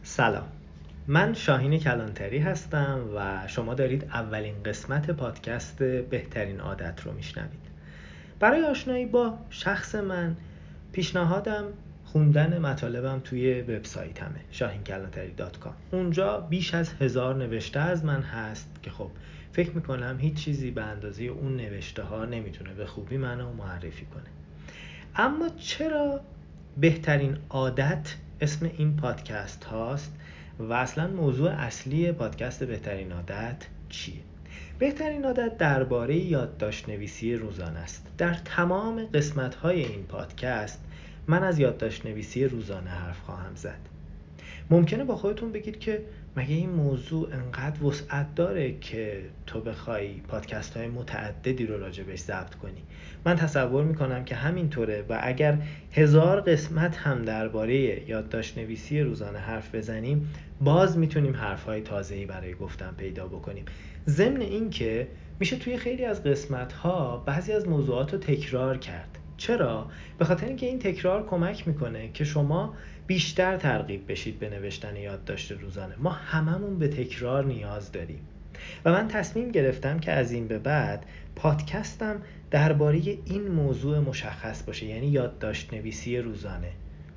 سلام، من شاهین کلانتری هستم و شما دارید اولین قسمت پادکست بهترین عادت رو میشنوید. برای آشنایی با شخص من پیشنهادم خوندن مطالبم توی وبسایتمه shahinkellantari.com. اونجا بیش از 1000 نوشته از من هست که خب فکر میکنم هیچ چیزی به اندازه اون نوشته ها نمیتونه به خوبی منو معرفی کنه. اما چرا بهترین عادت اسم این پادکست هاست و اصلا موضوع اصلی پادکست بهترین عادت چیه؟ بهترین عادت درباره یادداشت نویسی روزانه است. در تمام قسمت های این پادکست من از یادداشت نویسی روزانه حرف خواهم زد. ممکنه با خودتون بگید که مگه این موضوع انقدر وسعت داره که تو بخوای پادکست های متعددی رو راجبش ضبط کنی؟ من تصور میکنم که همینطوره و اگر 1000 قسمت هم درباره یادداشت نویسی روزانه حرف بزنیم باز میتونیم حرفهای تازه‌ای برای گفتن پیدا بکنیم. ضمن این که میشه توی خیلی از قسمت ها بعضی از موضوعات رو تکرار کرد. چرا؟ به خاطر اینکه این تکرار کمک میکنه که شما بیشتر ترغیب بشید به نوشتن یادداشت روزانه. ما هممون به تکرار نیاز داریم و من تصمیم گرفتم که از این به بعد پادکستم درباره این موضوع مشخص باشه، یعنی یادداشت نویسی روزانه.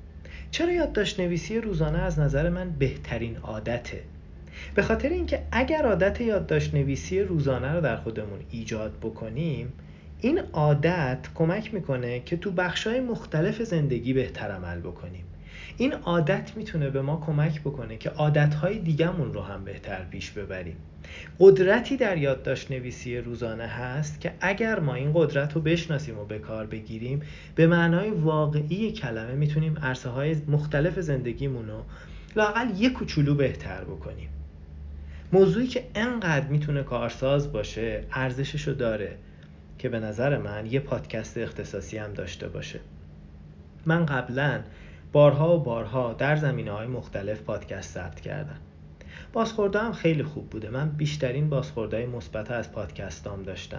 چرا یادداشت نویسی روزانه از نظر من بهترین عادته؟ به خاطر اینکه اگر عادت یادداشت نویسی روزانه رو در خودمون ایجاد بکنیم، این عادت کمک میکنه که تو بخشای مختلف زندگی بهتر عمل بکنیم. این عادت میتونه به ما کمک بکنه که عادتهای دیگمون رو هم بهتر پیش ببریم. قدرتی در یادداشت نویسی روزانه هست که اگر ما این قدرت رو بشناسیم و به کار بگیریم، به معنای واقعی کلمه میتونیم عرصه‌های مختلف زندگیمون رو لااقل یک کوچولو بهتر بکنیم. موضوعی که انقدر میتونه کارساز باشه ارزششو داره که به نظر من یه پادکست اختصاصی هم داشته باشه. من قبلا بارها و بارها در زمینه‌های مختلف پادکست ضبط کردم. بازخوردها هم خیلی خوب بوده. من بیشترین بازخوردهای مثبت از پادکستام داشتم.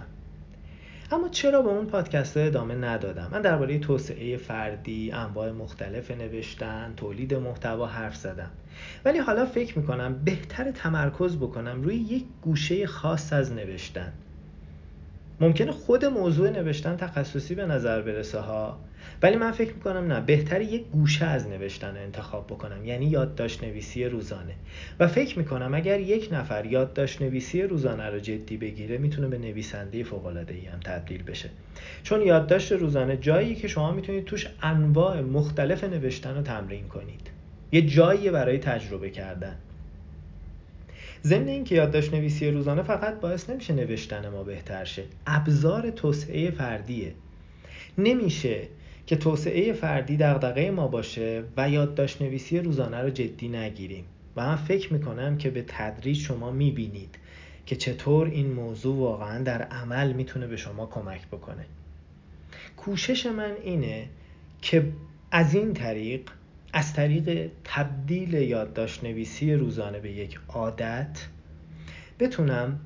اما چرا به اون پادکست ادامه ندادم؟ من درباره توسعه فردی، انواع مختلف نوشتن، تولید محتوا حرف زدم. ولی حالا فکر میکنم بهتر تمرکز بکنم روی یک گوشه خاص از نوشتن. ممکنه خود موضوع نوشتن تخصصی به نظر برسه ها، ولی من فکر میکنم نه، بهتره یک گوشه از نوشتن انتخاب بکنم، یعنی یادداشت نویسی روزانه. و فکر میکنم اگر یک نفر یادداشت نویسی روزانه رو جدی بگیره میتونه به نویسنده فوق‌العاده‌ای هم تبدیل بشه. چون یادداشت روزانه جاییه که شما میتونید توش انواع مختلف نوشتن رو تمرین کنید. یه جاییه برای تجربه کردن. ضمن این که یادداشت نویسی روزانه فقط باعث نمیشه نوشتن ما بهتر شه، ابزار توسعه فردیه. نمیشه که توسعه فردی دغدغه ما باشه و یادداشت نویسی روزانه رو جدی نگیریم. و من فکر میکنم که به تدریج شما میبینید که چطور این موضوع واقعا در عمل میتونه به شما کمک بکنه. کوشش من اینه که از طریق تبدیل یادداشت نویسی روزانه به یک عادت بتونم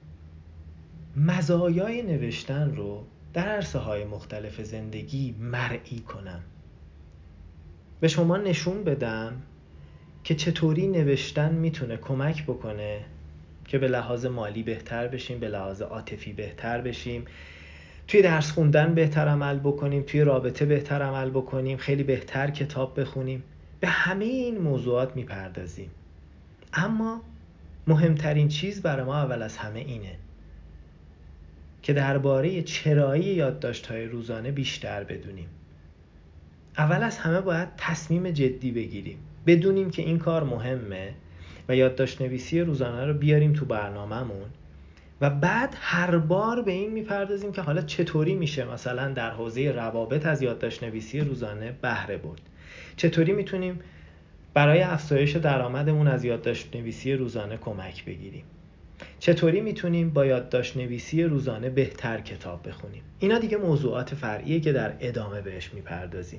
مزایای نوشتن رو در عرصه‌های مختلف زندگی مرئی کنم. به شما نشون بدم که چطوری نوشتن میتونه کمک بکنه که به لحاظ مالی بهتر بشیم، به لحاظ عاطفی بهتر بشیم، توی درس خوندن بهتر عمل بکنیم، توی رابطه بهتر عمل بکنیم، خیلی بهتر کتاب بخونیم. به همه این موضوعات میپردازیم. اما مهمترین چیز برای ما اول از همه اینه که درباره چرایی یادداشت‌های روزانه بیشتر بدونیم. اول از همه باید تصمیم جدی بگیریم. بدونیم که این کار مهمه و یادداشت نویسی روزانه رو بیاریم تو برنامه‌مون و بعد هر بار به این میپردازیم که حالا چطوری میشه مثلا در حوزه روابط از یادداشت نویسی روزانه بهره برد. چطوری میتونیم برای افزایش درآمدمون از یادداشت نویسی روزانه کمک بگیریم. چطوری میتونیم با یادداشت نویسی روزانه بهتر کتاب بخونیم. اینا دیگه موضوعات فرعیه که در ادامه بهش میپردازیم.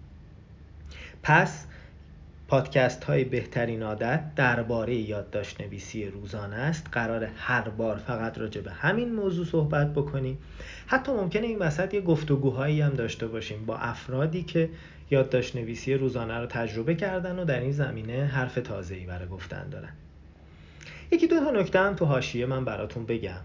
پس پادکست های بهترین عادت درباره یادداشت نویسی روزانه است. قراره هر بار فقط راجع به همین موضوع صحبت بکنیم. حتی ممکنه این وسط یه گفتگوهایی هم داشته باشیم با افرادی که یادداشت نویسی روزانه رو تجربه کردن و در این زمینه حرف تازه‌ای برای گفتن دارن. یکی دو تا نکته هم تو حاشیه من براتون بگم.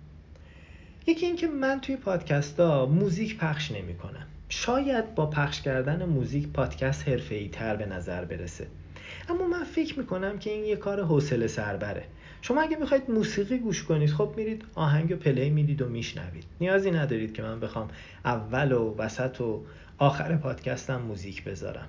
یکی این که من توی پادکست‌ها موزیک پخش نمی‌کنم. شاید با پخش کردن موزیک پادکست حرفه‌ای‌تر به نظر برسه، اما من فکر می‌کنم که این یه کار حوصله سربره. شما اگه بخواید موسیقی گوش کنید، خب میرید آهنگو پلی میدید و میشنوید. نیازی ندارید که من بخوام اول و وسط و آخر پادکستم موزیک بذارم.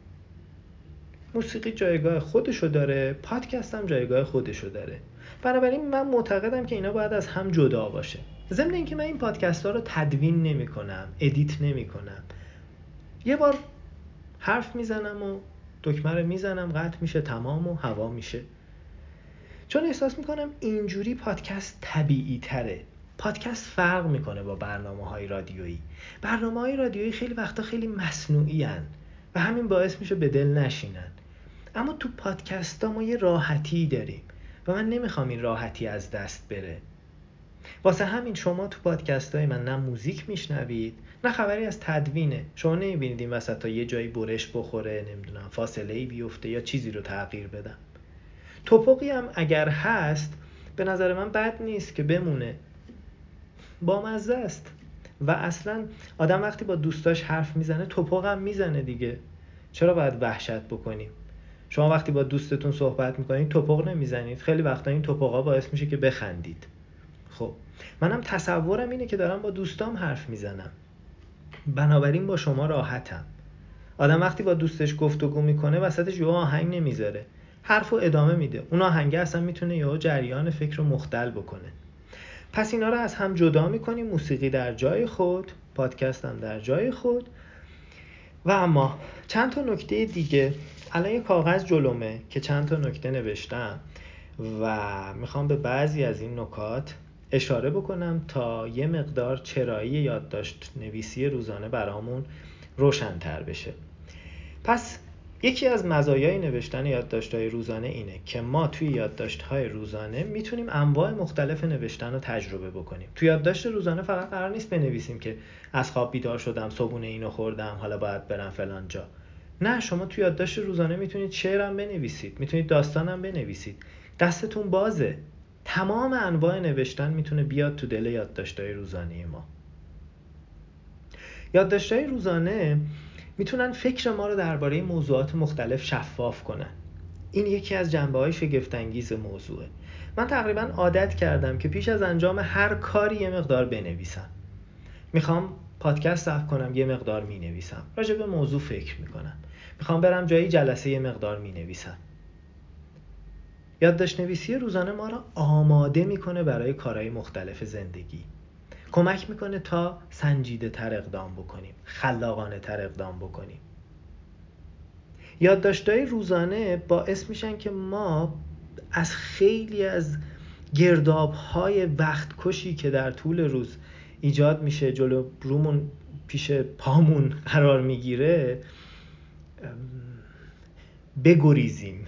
موسیقی جایگاه خودشو داره، پادکست هم جایگاه خودشو داره. بنابراین من معتقدم که اینا باید از هم جدا باشه. ضمن اینکه من این پادکست ها رو تدوین نمی کنم، ادیت نمی کنم. یه بار حرف میزنم و دکمه رو میزنم، قطع میشه، تمام و هوا میشه. چون احساس میکنم اینجوری پادکست طبیعی تره. پادکست فرق میکنه با برنامه‌های رادیویی. برنامه‌های رادیویی خیلی وقتا خیلی مصنوعی هن و همین باعث میشه به دل نشینن. اما تو پادکست ها ما یه راحتی داریم و من نمیخوام این راحتی از دست بره. واسه همین شما تو پادکست های من نه موزیک میشنوید نه خبری از تدوینه. شما نمیبینید این وسط تا یه جایی برش بخوره، نمیدونم فاصله‌ای بیفته یا چیزی رو تغییر بدم. توپقی هم اگر هست به نظر من بد نیست که بمونه، بامزه است. و اصلا آدم وقتی با دوستاش حرف میزنه توپق هم میزنه دیگه. چرا باید وحشت بکنیم؟ شما وقتی با دوستتون صحبت میکنید توپق نمیزنید، خیلی وقتا این توپقا باعث میشه که بخندید. خب منم تصورم اینه که دارم با دوستام حرف میزنم، بنابراین با شما راحتم. آدم وقتی با دوستش گفتگو میکنه وسطش یه آهنگ نمیذاره، حرفو ادامه میده. اون آهنگ اصلا میتونه یه جریان فکر رو مختل بکنه. پس اینا رو از هم جدا میکنیم. موسیقی در جای خود، پادکست هم در جای خود. و اما چند تا نکته دیگه. الان یه کاغذ جلومه که چند تا نکته نوشتم و میخوام به بعضی از این نکات اشاره بکنم تا یه مقدار چرایی یادداشت نویسی روزانه برامون روشن‌تر بشه. پس یکی از مزایای نوشتن یادداشت‌های روزانه اینه که ما توی یادداشت‌های روزانه میتونیم انواع مختلف نوشتن رو تجربه بکنیم. توی یادداشت روزانه فقط قرار نیست بنویسیم که از خواب بیدار شدم، صبحونه اینو خوردم، حالا باید برم فلان جا. نه، شما توی یادداشت روزانه میتونید شعرم بنویسید، میتونید داستانم بنویسید. دستتون بازه. تمام انواع نوشتن میتونه بیاد تو دل یادداشت‌های روزانه ما. یادداشت‌های روزانه میتونن فکر ما رو درباره موضوعات مختلف شفاف کنن. این یکی از جنبه‌های شگفت‌انگیز موضوعه. من تقریباً عادت کردم که پیش از انجام هر کاری یه مقدار بنویسم. میخوام پادکست ضبط کنم، یه مقدار مینویسم. راجع به موضوع فکر میکنم. میخوام برم جایی جلسه، یه مقدار مینویسم. یادداشت نویسی روزانه ما رو آماده میکنه برای کارهای مختلف زندگی. کمک میکنه تا سنجیده تر اقدام بکنیم، خلاقانه تر اقدام بکنیم. یادداشت‌های روزانه باعث میشن که ما از خیلی از گرداب‌های وقتکشی که در طول روز ایجاد میشه، جلو رومون پیش پامون قرار میگیره، بگریزیم.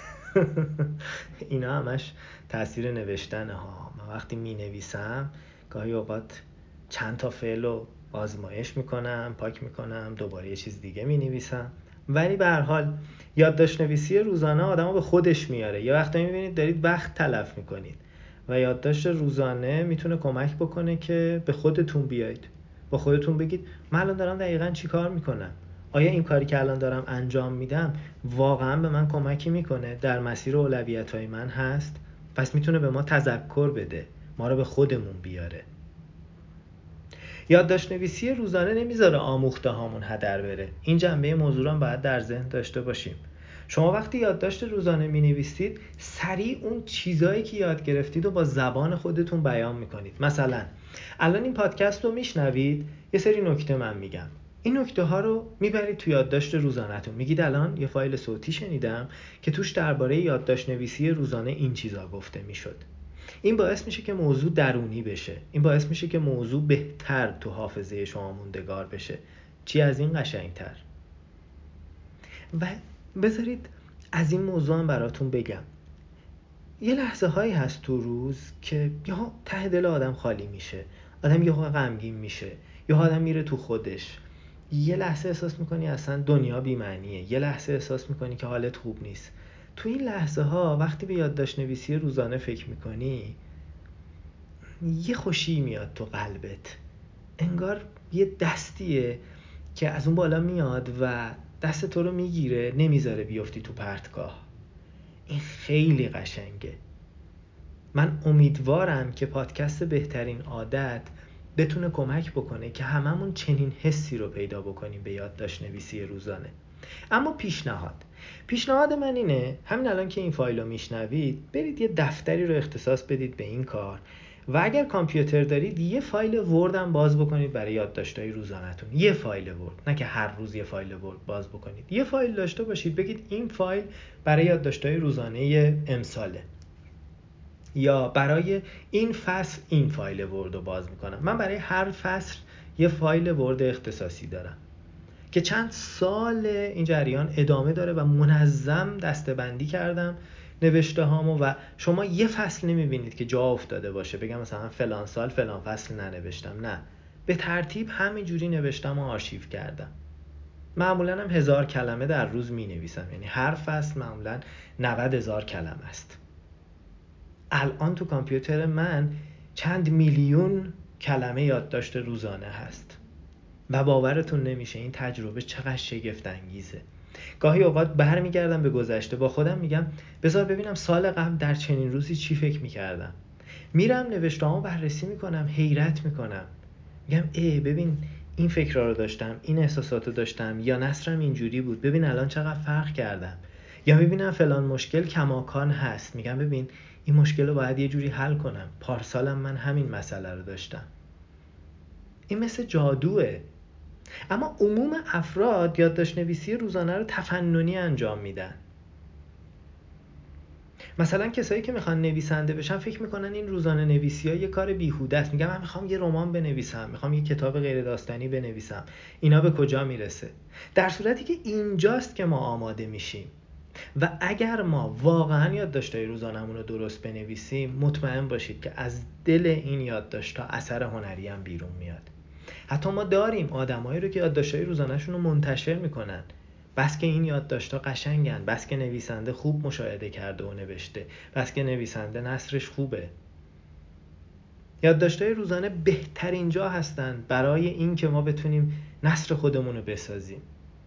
اینا همش تاثیر نوشتنه ها. من وقتی می نویسم گاهی اوقات چند تا فعل رو آزمایش میکنم، پاک میکنم، دوباره یه چیز دیگه می نویسم. ولی به هر حال یادداشت نویسی روزانه آدمو به خودش میاره. یه وقتایی میبینید دارید وقت تلف میکنید و یادداشت روزانه میتونه کمک بکنه که به خودتون بیاید، با خودتون بگید من الان دارم دقیقاً چی کار میکنم. آیا این کاری که الان دارم انجام میدم واقعا به من کمکی میکنه، در مسیر اولویت‌های من هست؟ پس میتونه به ما تذکر بده، ما رو به خودمون بیاره. یادداشت نویسی روزانه نمیذاره آموخته هامون هدر بره. این جنبه موضوع رو هم باید در ذهن داشته باشیم. شما وقتی یادداشت روزانه مینویسید سریع اون چیزایی که یاد گرفتید رو با زبان خودتون بیان میکنید. مثلا الان این پادکست رو میشنوید، یه سری نکته من میگم، این نکته ها رو میبرید تو یادداشت روزانه‌تون. میگید الان یه فایل صوتی شنیدم که توش درباره یادداشت نویسی روزانه این چیزا گفته میشد. این باعث میشه که موضوع درونی بشه. این باعث میشه که موضوع بهتر تو حافظه شما موندگار بشه. چی از این قشنگتر؟ و بذارید از این موضوع هم براتون بگم. یه لحظه هایی هست تو روز که یا ته دل آدم خالی میشه، آدم یه غمگین میشه، یا آدم میره تو خودش، یه لحظه احساس میکنی اصلا دنیا بی‌معنیه، یه لحظه احساس میکنی که حالت خوب نیست. تو این لحظه ها وقتی به یادداشت نویسی روزانه فکر میکنی یه خوشی میاد تو قلبت، انگار یه دستیه که از اون بالا میاد و دست تو رو میگیره، نمیذاره بیفتی تو پرتگاه. این خیلی قشنگه. من امیدوارم که پادکست بهترین عادت بتونه کمک بکنه که هممون چنین حسی رو پیدا بکنیم به یادداشت نویسی روزانه. اما پیشنهاد من اینه همین الان که این فایل رو میشنوید برید یه دفتری رو اختصاص بدید به این کار و اگر کامپیوتر دارید یه فایل ورد هم باز بکنید برای یادداشت‌های روزانه‌تون. یه فایل ورد، نه که هر روز یه فایل ورد باز بکنید. یه فایل داشته باشید، بگید این فایل برای یادداشت‌های روزانه امساله، یا برای این فصل این فایل ورد رو باز میکنم. من برای هر فصل یه فایل ورد اختصاصی دارم که چند سال این جریان ادامه داره و منظم دسته‌بندی کردم نوشته هامو و شما یه فصل نمیبینید که جا افتاده باشه بگم مثلا فلان سال فلان فصل ننوشتم. نه، به ترتیب همینجوری نوشتم و آرشیو کردم. معمولا هم 1000 کلمه در روز می نویسم، یعنی هر فصل معمولا 90,000 کلمه است. الان تو کامپیوتر من چند میلیون کلمه یادداشت روزانه هست و باورتون نمیشه این تجربه چقدر شگفت انگیزه. گاهی اوقات برمیگردم به گذشته، با خودم میگم بذار ببینم سال قبل در چنین روزی چی فکر میکردم. میرم نوشته‌هامو بررسی میکنم، حیرت میکنم، میگم ببین این فکرها رو داشتم، این احساساتو داشتم، یا نثرم اینجوری بود، ببین الان چقدر فرق کردم. یا میبینم فلان مشکل کماکان هست، میگم ببین این مشکل رو باید یه جوری حل کنم، پارسالم من همین مسئله رو داشتم. این مثل جادوه. اما عموم افراد یادداشت نویسی روزانه رو تفننی انجام میدن. مثلا کسایی که میخوان نویسنده بشن فکر میکنن این روزانه نویسی ها یه کار بیهوده است. میگم من میخوام یه رمان بنویسم، میخوام یه کتاب غیر داستانی بنویسم، اینا به کجا میرسه؟ در صورتی که اینجاست که ما آماده میشیم و اگر ما واقعا یادداشت‌های روزانمون رو درست بنویسیم مطمئن باشید که از دل این یادداشت‌ها اثر هنری هم بیرون میاد. حتی ما داریم آدمایی رو که یادداشت‌های روزانه‌شون رو منتشر میکنن، بس که این یادداشت‌ها قشنگن، بس که نویسنده خوب مشاهده کرده و نوشته، بس که نویسنده نثرش خوبه. یادداشت‌های روزانه بهترین جا هستن برای این که ما بتونیم نثر خودمون رو بسازیم،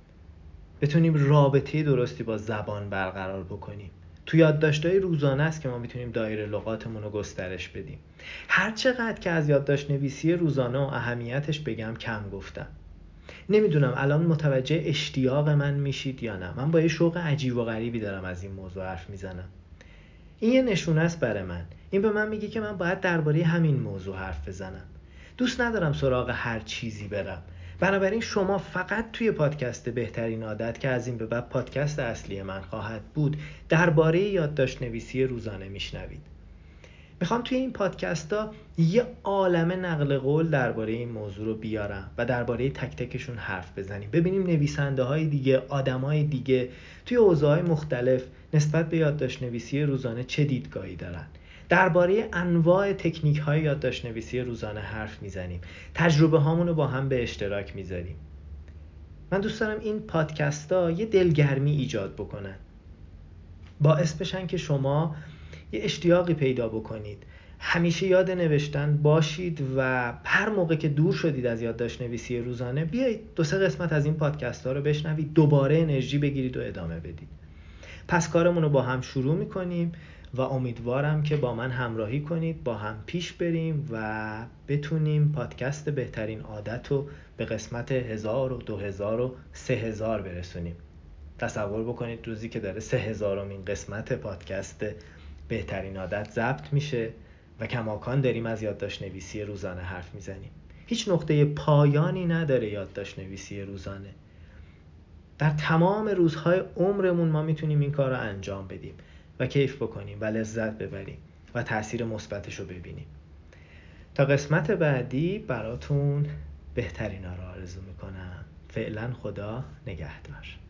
بتونیم رابطه درستی با زبان برقرار بکنیم. تو یادداشت‌های روزانه است که ما میتونیم دایره لغاتمون رو گسترش بدیم. هر چقدر که از یادداشت نویسی روزانه و اهمیتش بگم کم گفتم. نمیدونم الان متوجه اشتیاق من میشید یا نه. من با یه شوق عجیب و غریبی دارم از این موضوع حرف میزنم. این یه نشونه است برای من. این به من میگه که من باید درباره همین موضوع حرف بزنم. دوست ندارم سراغ هر چیزی برم. بنابراین شما فقط توی پادکست بهترین عادت که از این به بعد پادکست اصلی من خواهد بود درباره یادداشت نویسی روزانه میشنوید. میخوام توی این پادکست‌ها یه عالمه نقل قول درباره این موضوع رو بیارم و درباره تک تکشون حرف بزنیم. ببینیم نویسنده‌های دیگه، آدمای دیگه توی حوزه‌های مختلف نسبت به یادداشت نویسی روزانه چه دیدگاهی دارن. درباره انواع تکنیک‌های یادداشت نویسی روزانه حرف میزنیم. تجربه هامون رو با هم به اشتراک میذاریم. من دوست دارم این پادکست‌ها یه دلگرمی ایجاد بکنن. باعث بشن که شما یه اشتیاقی پیدا بکنید، همیشه یاد نوشتن باشید و هر موقع که دور شدید از یادداشت نویسی روزانه بیایید 2-3 قسمت از این پادکست ها رو بشنوید، دوباره انرژی بگیرید و ادامه بدید. پس کارمون رو با هم شروع میکنیم و امیدوارم که با من همراهی کنید، با هم پیش بریم و بتونیم پادکست بهترین عادت رو به قسمت 1000 و 2000 و 3000 برسونیم. تصور بکنید روزی که داره 3000مین قسمت پادکست بهترین عادت ضبط میشه و کماکان داریم از یادداشت نویسی روزانه حرف میزنیم. هیچ نقطه پایانی نداره یادداشت نویسی روزانه. در تمام روزهای عمرمون ما میتونیم این کار رو انجام بدیم و کیف بکنیم و لذت ببریم و تأثیر مثبتش رو ببینیم. تا قسمت بعدی براتون بهترینا رو آرزو میکنم. فعلا خدا نگهدار.